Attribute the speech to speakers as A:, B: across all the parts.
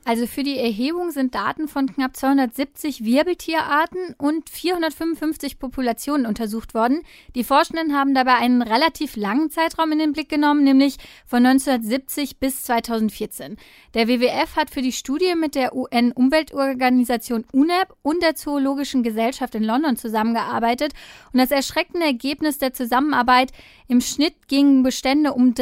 A: Also für die Erhebung sind Daten von knapp 270 Wirbeltierarten und 455 Populationen untersucht worden. Die Forschenden haben dabei einen relativ langen Zeitraum in den Blick genommen, nämlich von 1970 bis 2014. Der WWF hat für die Studie mit der UN-Umweltorganisation UNEP und der Zoologischen Gesellschaft in London zusammengearbeitet. Und das erschreckende Ergebnis der Zusammenarbeit: im Schnitt gingen Bestände um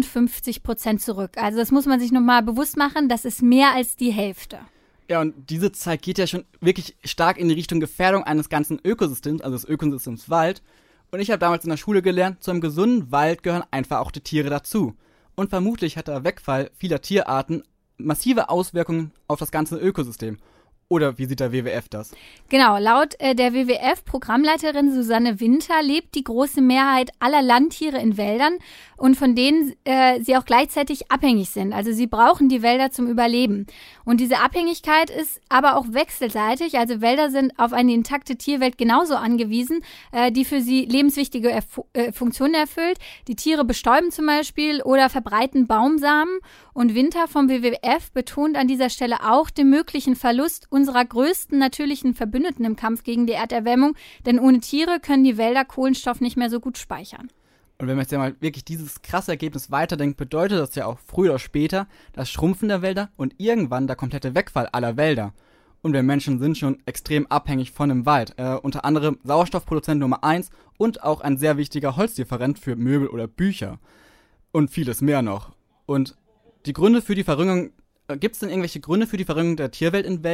A: 53% zurück. Also das muss man sich nochmal bewusst machen, das ist mehr als die Hälfte.
B: Ja, und diese Zahl geht ja schon wirklich stark in die Richtung Gefährdung eines ganzen Ökosystems, also des Ökosystems Wald. Und ich habe damals in der Schule gelernt, zu einem gesunden Wald gehören einfach auch die Tiere dazu. Und vermutlich hat der Wegfall vieler Tierarten massive Auswirkungen auf das ganze Ökosystem. Oder wie sieht der WWF das?
A: Genau, laut der WWF-Programmleiterin Susanne Winter lebt die große Mehrheit aller Landtiere in Wäldern und von denen sie auch gleichzeitig abhängig sind. Also sie brauchen die Wälder zum Überleben. Und diese Abhängigkeit ist aber auch wechselseitig. Also Wälder sind auf eine intakte Tierwelt genauso angewiesen, die für sie lebenswichtige Funktionen erfüllt. Die Tiere bestäuben zum Beispiel oder verbreiten Baumsamen. Und Winter vom WWF betont an dieser Stelle auch den möglichen Verlust unserer größten natürlichen Verbündeten im Kampf gegen die Erderwärmung, denn ohne Tiere können die Wälder Kohlenstoff nicht mehr so gut speichern.
B: Und wenn man jetzt ja mal wirklich dieses krasse Ergebnis weiterdenkt, bedeutet das ja auch früher oder später das Schrumpfen der Wälder und irgendwann der komplette Wegfall aller Wälder. Und wir Menschen sind schon extrem abhängig von dem Wald, unter anderem Sauerstoffproduzent Nummer 1 und auch ein sehr wichtiger Holzlieferant für Möbel oder Bücher. Und vieles mehr noch. Und die Gründe für die Verringerung, gibt es denn irgendwelche Gründe für die Verringerung der Tierwelt in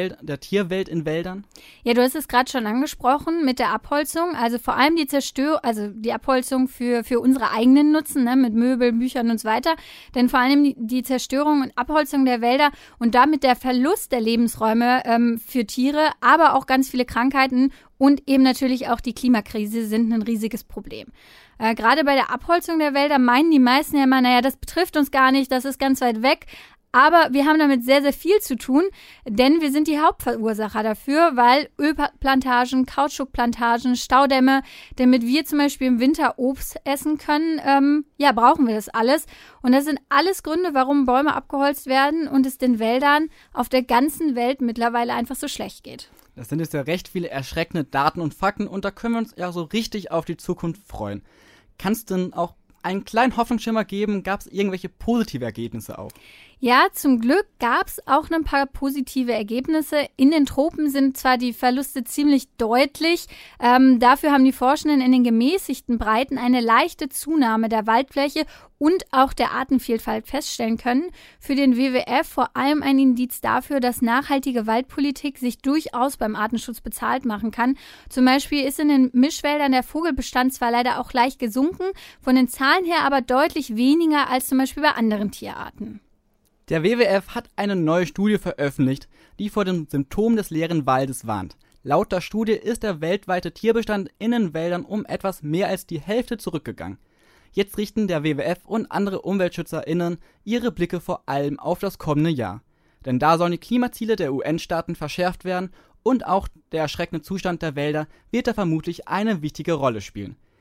B: Wäldern? Ja,
A: du hast es gerade schon angesprochen mit der Abholzung. Also vor allem die Abholzung für unsere eigenen Nutzen, ne, mit Möbeln, Büchern und so weiter. Denn vor allem die Zerstörung und Abholzung der Wälder und damit der Verlust der Lebensräume für Tiere, aber auch ganz viele Krankheiten und eben natürlich auch die Klimakrise sind ein riesiges Problem. Gerade bei der Abholzung der Wälder meinen die meisten ja immer, naja, das betrifft uns gar nicht, das ist ganz weit weg. Aber wir haben damit sehr, sehr viel zu tun, denn wir sind die Hauptverursacher dafür, weil Ölplantagen, Kautschukplantagen, Staudämme, damit wir zum Beispiel im Winter Obst essen können, brauchen wir das alles. Und das sind alles Gründe, warum Bäume abgeholzt werden und es den Wäldern auf der ganzen Welt mittlerweile einfach so schlecht geht.
B: Das sind jetzt ja recht viele erschreckende Daten und Fakten und da können wir uns ja so richtig auf die Zukunft freuen. Kannst du denn auch einen kleinen Hoffnungsschimmer geben? Gab es irgendwelche positive Ergebnisse auch?
A: Ja, zum Glück gab es auch ein paar positive Ergebnisse. In den Tropen sind zwar die Verluste ziemlich deutlich, dafür haben die Forschenden in den gemäßigten Breiten eine leichte Zunahme der Waldfläche und auch der Artenvielfalt feststellen können. Für den WWF vor allem ein Indiz dafür, dass nachhaltige Waldpolitik sich durchaus beim Artenschutz bezahlt machen kann. Zum Beispiel ist in den Mischwäldern der Vogelbestand zwar leider auch leicht gesunken, von den Zahlen her aber deutlich weniger als zum Beispiel bei anderen Tierarten.
B: Der WWF hat eine neue Studie veröffentlicht, die vor den Symptomen des leeren Waldes warnt. Laut der Studie ist der weltweite Tierbestand in den Wäldern um etwas mehr als die Hälfte zurückgegangen. Jetzt richten der WWF und andere UmweltschützerInnen ihre Blicke vor allem auf das kommende Jahr. Denn da sollen die Klimaziele der UN-Staaten verschärft werden und auch der erschreckende Zustand der Wälder wird da vermutlich eine wichtige Rolle spielen.